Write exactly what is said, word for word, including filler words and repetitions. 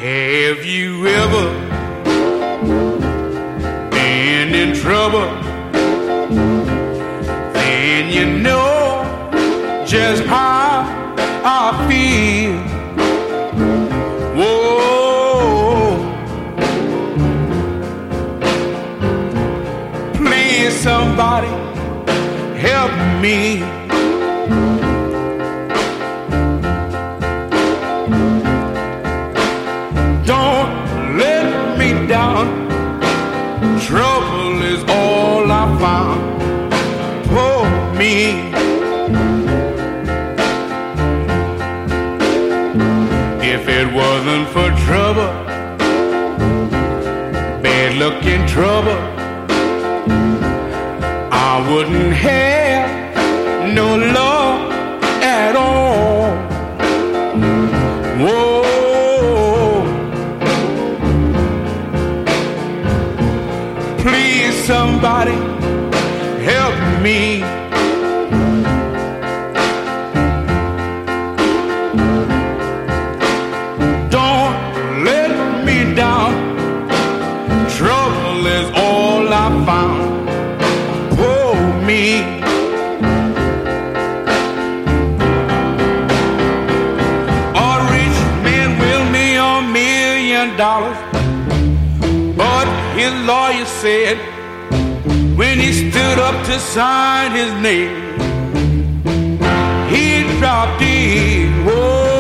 Have you ever been in trouble? Then you know just how I feel. Whoa, please somebody help me. Don't let me down. Trouble is all I found. Poor me. If it wasn't for trouble, bad luck and trouble, I wouldn't have no love at all. Whoa. Please somebody help me. Don't let me down. Trouble is all I found. Poor me. A rich man will me a million dollars, but his lawyer said when he stood up to sign his name, he dropped dead. Whoa.